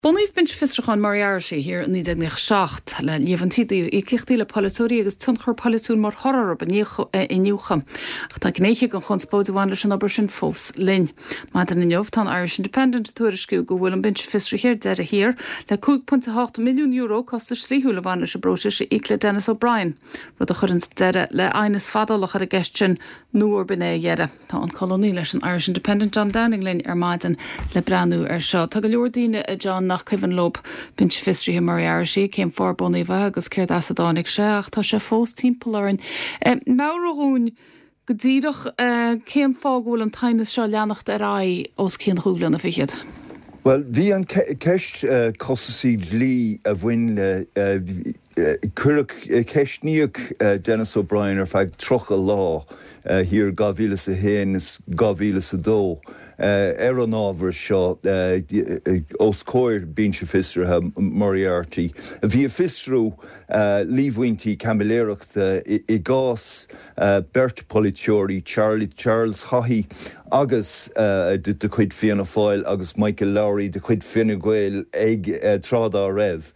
Bunaíomh bint fistrachan Moriarty here in 1998 le líomhantí I cichtaí le palatóí agus tunchar palaún mar thorar i nniucham. Tá gnéiche an chunspóideháin leis an obair sin fós linn. Má an inneomh tá Irish Independent tuairisciú go bhfuil an bint fistrachéir deire hir le 2.8 milliún euro costa slíthúla bhain leis a brose sé icle Dennis O'Brien. Rud a churins deire le aines fadalach ar a gestin nuair bené dheire. Tá an colóní leis an Irish Independent John Downing linn ar maidin le breanú ar seo. Tá go leor daoine a John nach cuimhan lob bint fistrithe Moriarty céim for Bunaíomh agus céir asadánig sé ach tá sé fós timpplarin. Maurún go ddíireach céim fágúil an taine seo leannacht ar os cén rúlan a fichiad. Well, bhí an ceist cosasíd lí a bhain le Curach ceistníoch Dennis O'Brien ar feadh trocha lá hir 2001 is 2002 ar an ábhar seo os cóir bíonn sé fistrithe Moriarty. Bhí a fistrú líomhhaointí camailéireachta I gás Bert Politeori, Charles Haughey agus de chuid Fianna Fáil agus Michael Lowry de chuid Fine Gael ag trád á raibh.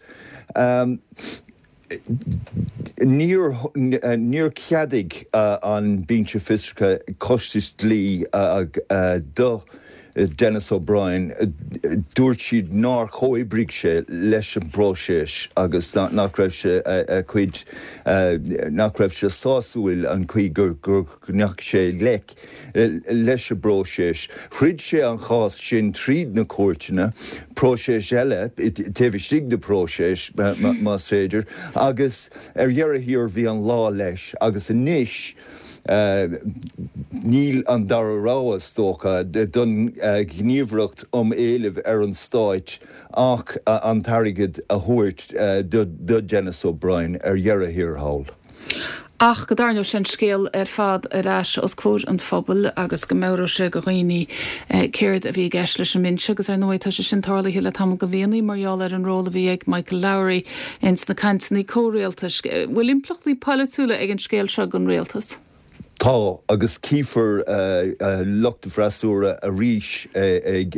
Níor ceadig an bíonn fistracha costas lí do Dennis O'Brien dúirt siad ná chóibrig sé leis an bróisis agus nach raibh sé chuid nach raibh sé sásuil an chuig gur nach sé leis an bróisis. Chrid sé an chás sin tríd na cuairteanna próisis eile taobh sig de próisis má séidir agus dhearr hir bhí an lá leis agus inis níl an darráas tócha don gníomhreacht éileh ar an stáit ach an tarigid a thuirt do Dennis O'Brien dhearr hir hawl. Ach go darnú sin scéal ar fad arás os cóir an phobal agus go móró sé go roioine céird a bhí gceist leis an minse agus ar nóid tá sé sin tarlaí le tam go bhíanaí marall ar an róla bhí ag Michael Lowry ins na cantaí córéaltas. Bhfuil implachtaí palaúla ag an scéal seo an réaltas? Tá agus cífar lucht freasúra a ríis ag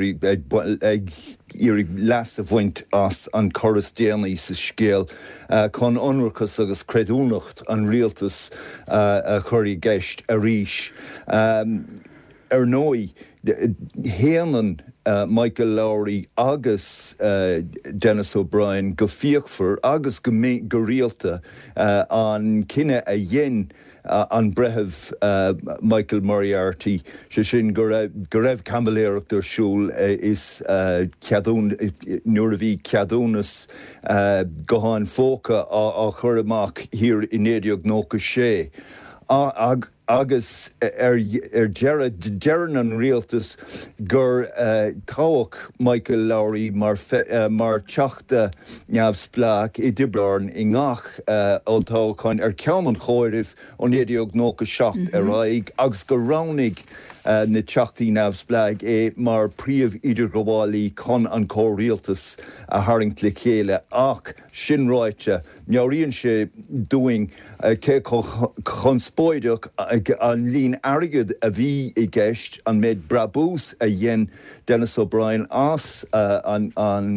irig las a bhaint as an choras déanaí sa scéal chun onrachas agus creadúnacht an rialtas a chuirí gceist a ríis. Ar nói, héanann Michael Lowry agus Dennis O'Brien go fíochfar agus go rialta an cinenne a dhéin an bretheh Michael Moriarty sé sin go raibh camailéireacht ar siúl is ceadún nuair a bhí ceadúnas go háin fóca á chur amach hir in éideag nócha sé. Agus dearan an rialtas gur táhaach Michael Lowry mar teachta neamhsplach I dibláin I ngach oltáchain ceaman chóirimh ón éideag nócha seacht raig agus go ránig na teachtaí neamhsplach mar príomh idirgháilí chun an córialtas a tharraingt le chéile ach sin ráite nearíonn sé doing chun spóideach an lín airgid a bhí I gceist an méid brabús a dhéen Dennis O'Brien as an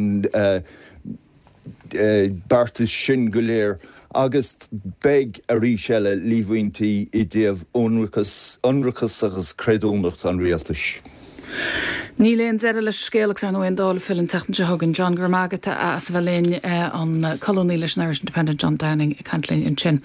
bartas sin go léir agus beg a ríis eile líomhhaointí I dtaobh onrachas agus creadúnacht an rialtas. Níléon deire le scéalach ar nóon dála fil an teachtain hagann John gur mágata as bhelín an colóní leis an Irish Independent John Downing cantlín in sin.